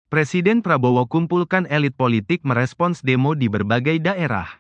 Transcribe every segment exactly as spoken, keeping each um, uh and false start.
Presiden Prabowo kumpulkan elit politik merespons demo di berbagai daerah.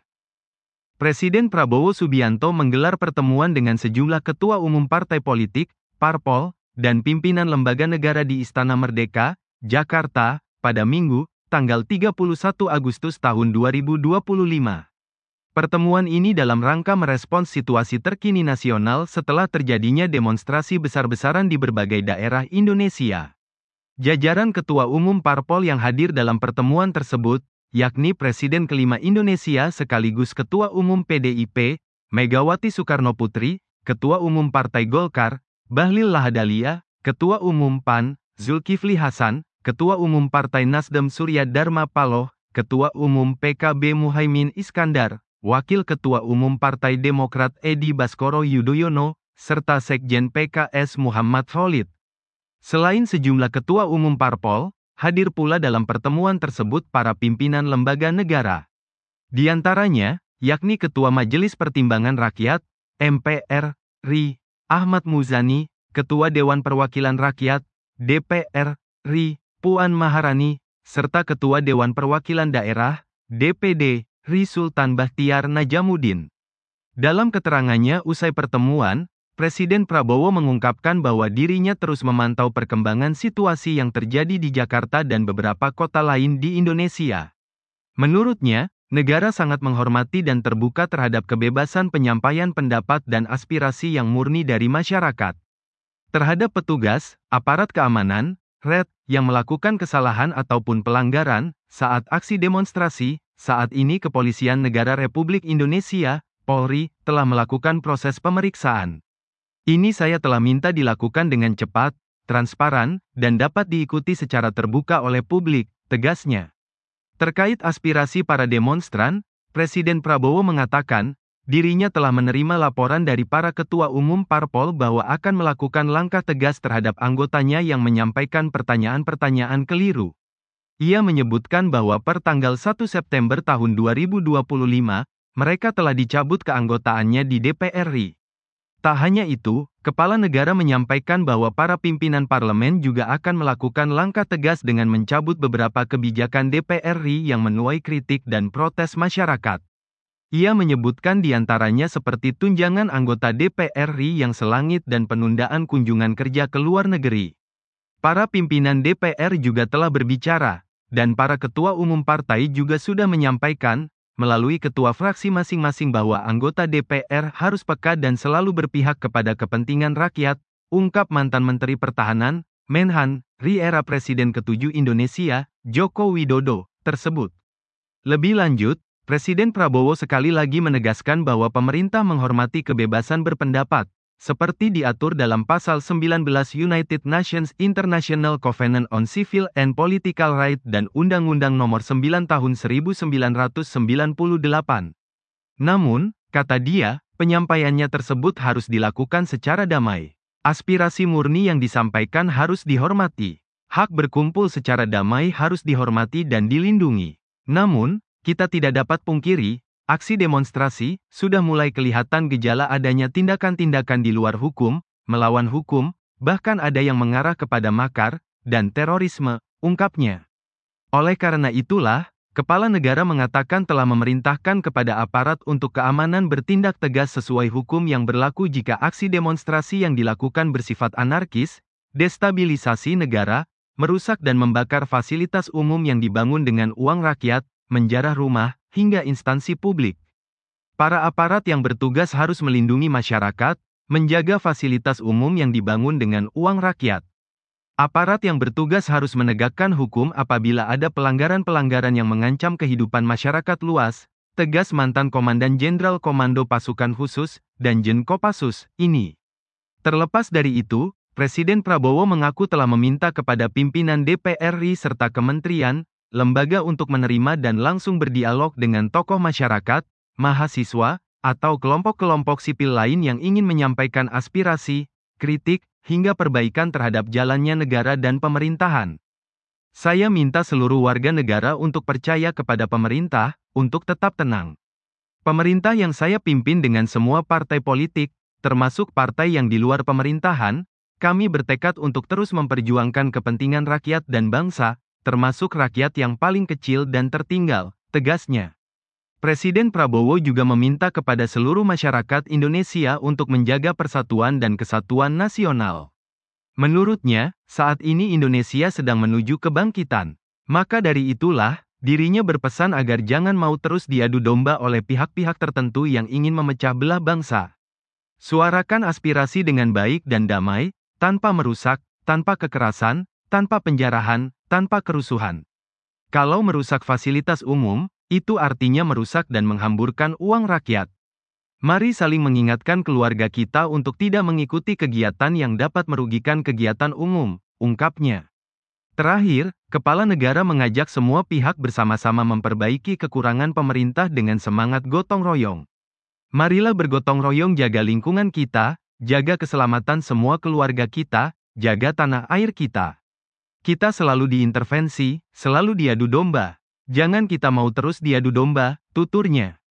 Presiden Prabowo Subianto menggelar pertemuan dengan sejumlah ketua umum partai politik, parpol, dan pimpinan lembaga negara di Istana Merdeka, Jakarta, pada Minggu, tanggal tiga puluh satu Agustus tahun dua ribu dua puluh lima. Pertemuan ini dalam rangka merespons situasi terkini nasional setelah terjadinya demonstrasi besar-besaran di berbagai daerah Indonesia. Jajaran ketua umum parpol yang hadir dalam pertemuan tersebut, yakni Presiden kelima Indonesia sekaligus Ketua Umum P D I P, Megawati Soekarnoputri, Ketua Umum Partai Golkar, Bahlil Lahadalia, Ketua Umum P A N, Zulkifli Hasan, Ketua Umum Partai Nasdem Surya Dharma Paloh, Ketua Umum P K B Muhaimin Iskandar, Wakil Ketua Umum Partai Demokrat Edi Baskoro Yudhoyono, serta Sekjen P K S Muhammad Khalid. Selain sejumlah ketua umum parpol, hadir pula dalam pertemuan tersebut para pimpinan lembaga negara. Di antaranya, yakni Ketua Majelis Pertimbangan Rakyat, M P R, R I, Ahmad Muzani, Ketua Dewan Perwakilan Rakyat, D P R, R I, Puan Maharani, serta Ketua Dewan Perwakilan Daerah, D P D, R I Sultan Bahtiar Najamuddin. Dalam keterangannya usai pertemuan, Presiden Prabowo mengungkapkan bahwa dirinya terus memantau perkembangan situasi yang terjadi di Jakarta dan beberapa kota lain di Indonesia. Menurutnya, negara sangat menghormati dan terbuka terhadap kebebasan penyampaian pendapat dan aspirasi yang murni dari masyarakat. Terhadap petugas, aparat keamanan, R E D, yang melakukan kesalahan ataupun pelanggaran saat aksi demonstrasi, saat ini Kepolisian Negara Republik Indonesia, Polri, telah melakukan proses pemeriksaan. Ini saya telah minta dilakukan dengan cepat, transparan, dan dapat diikuti secara terbuka oleh publik, tegasnya. Terkait aspirasi para demonstran, Presiden Prabowo mengatakan, dirinya telah menerima laporan dari para ketua umum parpol bahwa akan melakukan langkah tegas terhadap anggotanya yang menyampaikan pertanyaan-pertanyaan keliru. Ia menyebutkan bahwa per tanggal satu September tahun dua ribu dua puluh lima, mereka telah dicabut keanggotaannya di D P R R I. Tak hanya itu, Kepala Negara menyampaikan bahwa para pimpinan parlemen juga akan melakukan langkah tegas dengan mencabut beberapa kebijakan D P R R I yang menuai kritik dan protes masyarakat. Ia menyebutkan diantaranya seperti tunjangan anggota D P R R I yang selangit dan penundaan kunjungan kerja ke luar negeri. Para pimpinan D P R juga telah berbicara, dan para ketua umum partai juga sudah menyampaikan, melalui ketua fraksi masing-masing bahwa anggota D P R harus peka dan selalu berpihak kepada kepentingan rakyat, ungkap mantan Menteri Pertahanan, Menhan, R I era Presiden ketujuh Indonesia, Joko Widodo, tersebut. Lebih lanjut, Presiden Prabowo sekali lagi menegaskan bahwa pemerintah menghormati kebebasan berpendapat, seperti diatur dalam Pasal sembilan belas United Nations International Covenant on Civil and Political Rights dan Undang-Undang Nomor sembilan Tahun seribu sembilan ratus sembilan puluh delapan. Namun, kata dia, penyampaiannya tersebut harus dilakukan secara damai. Aspirasi murni yang disampaikan harus dihormati. Hak berkumpul secara damai harus dihormati dan dilindungi. Namun, kita tidak dapat pungkiri, aksi demonstrasi sudah mulai kelihatan gejala adanya tindakan-tindakan di luar hukum, melawan hukum, bahkan ada yang mengarah kepada makar dan terorisme, ungkapnya. Oleh karena itulah, Kepala Negara mengatakan telah memerintahkan kepada aparat untuk keamanan bertindak tegas sesuai hukum yang berlaku jika aksi demonstrasi yang dilakukan bersifat anarkis, destabilisasi negara, merusak dan membakar fasilitas umum yang dibangun dengan uang rakyat, menjarah rumah, hingga instansi publik. Para aparat yang bertugas harus melindungi masyarakat, menjaga fasilitas umum yang dibangun dengan uang rakyat. Aparat yang bertugas harus menegakkan hukum apabila ada pelanggaran-pelanggaran yang mengancam kehidupan masyarakat luas, tegas mantan Komandan Jenderal Komando Pasukan Khusus, Danjen Kopassus, ini. Terlepas dari itu, Presiden Prabowo mengaku telah meminta kepada pimpinan D P R R I serta kementerian, lembaga untuk menerima dan langsung berdialog dengan tokoh masyarakat, mahasiswa, atau kelompok-kelompok sipil lain yang ingin menyampaikan aspirasi, kritik, hingga perbaikan terhadap jalannya negara dan pemerintahan. Saya minta seluruh warga negara untuk percaya kepada pemerintah, untuk tetap tenang. Pemerintah yang saya pimpin dengan semua partai politik, termasuk partai yang di luar pemerintahan, kami bertekad untuk terus memperjuangkan kepentingan rakyat dan bangsa, termasuk rakyat yang paling kecil dan tertinggal, tegasnya. Presiden Prabowo juga meminta kepada seluruh masyarakat Indonesia untuk menjaga persatuan dan kesatuan nasional. Menurutnya, saat ini Indonesia sedang menuju kebangkitan. Maka dari itulah, dirinya berpesan agar jangan mau terus diadu domba oleh pihak-pihak tertentu yang ingin memecah belah bangsa. Suarakan aspirasi dengan baik dan damai, tanpa merusak, tanpa kekerasan, tanpa penjarahan, tanpa kerusuhan. Kalau merusak fasilitas umum, itu artinya merusak dan menghamburkan uang rakyat. Mari saling mengingatkan keluarga kita untuk tidak mengikuti kegiatan yang dapat merugikan kegiatan umum, ungkapnya. Terakhir, Kepala Negara mengajak semua pihak bersama-sama memperbaiki kekurangan pemerintah dengan semangat gotong royong. Marilah bergotong royong jaga lingkungan kita, jaga keselamatan semua keluarga kita, jaga tanah air kita. Kita selalu diintervensi, selalu diadu domba. Jangan kita mau terus diadu domba, tuturnya.